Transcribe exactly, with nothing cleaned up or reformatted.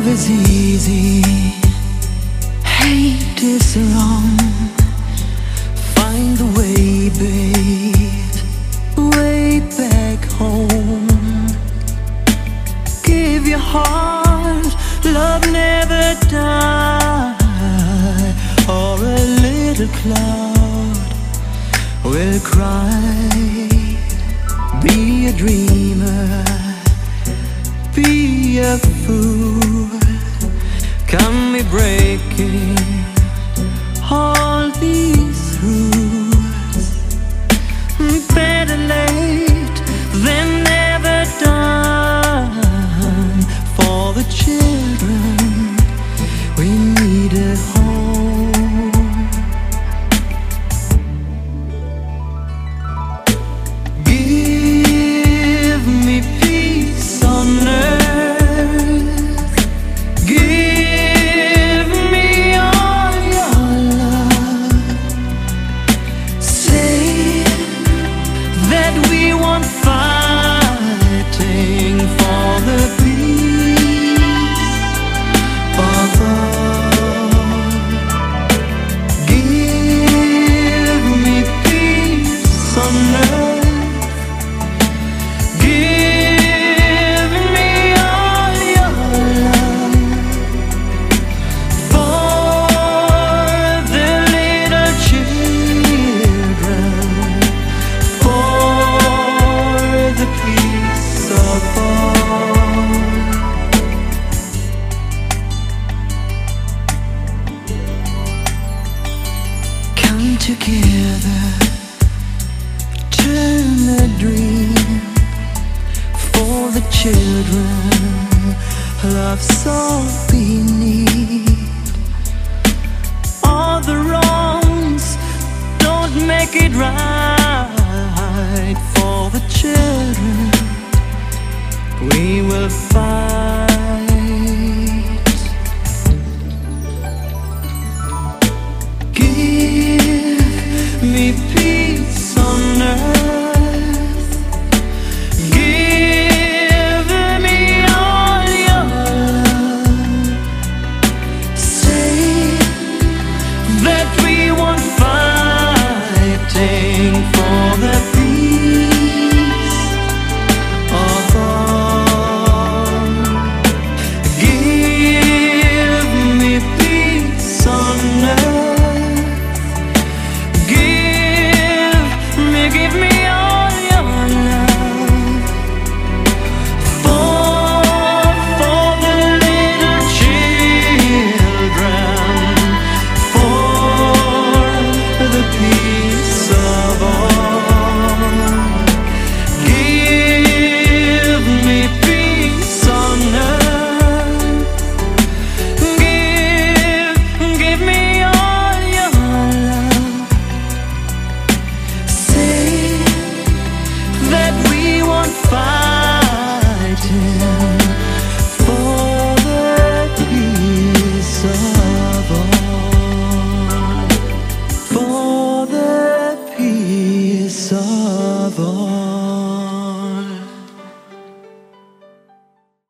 is easy, hate is wrong. Find the way, babe, way back home. Give your heart, love never die. Or a little cloud will cry. Be a dreamer, be a fool. Come be breaking all these rules. Better late than never done. For the children, we need a home. Give me peace on earth. Give me all your love. Say that we won't fighting for the peace of all. Give me peace on earth. Give me all your love. For the little children, for the peace of all. Come together, turn a dream for the children. Love's all we need. All the wrongs don't make it right. For the children, we will fight. Give me peace on earth. Give me all your love. Say that we won't fighting for the peace of all. Give me peace on earth. Give me, give me all your love. For, for the little children, for the peace of all. Give me peace on earth. Give, give me all your love. Say that we won't fighting for the peace of all. For the peace of all.